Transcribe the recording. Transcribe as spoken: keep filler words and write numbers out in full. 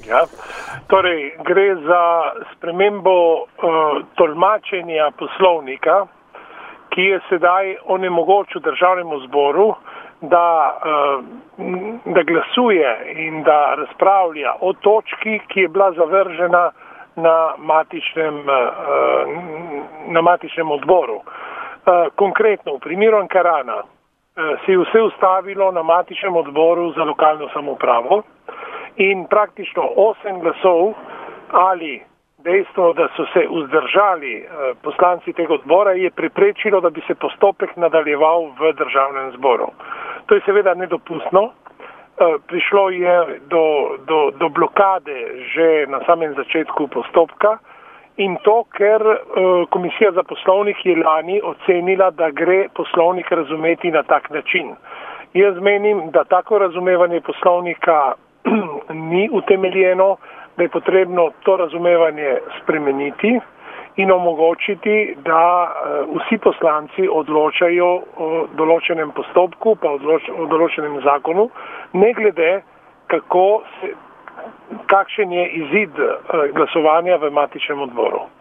Ja. Torej, gre za spremembo uh, tolmačenja poslovnika, ki je sedaj onemogočil državnemu zboru, da, uh, da glasuje in da razpravlja o točki, ki je bila zavržena na matičnem, uh, na matičnem odboru. Uh, konkretno, v primeru Ankarana uh, se je vse ustavilo na matičnem odboru za lokalno samoupravo in praktično osem glasov ali dejstvo, da so se vzdržali uh, poslanci tega odbora, je preprečilo, da bi se postopek nadaljeval v državnem zboru. To je seveda nedopustno. Prišlo je do, do, do blokade že na samem začetku postopka in to, ker Komisija za poslovnik je lani ocenila, da gre poslovnik razumeti na tak način. Jaz menim, da tako razumevanje poslovnika ni utemeljeno, da je potrebno to razumevanje spremeniti in omogočiti, da vsi poslanci odločajo o določenem postopku, pa o določenem zakonu, ne glede, kako se, kakšen je izid glasovanja v matičnem odboru.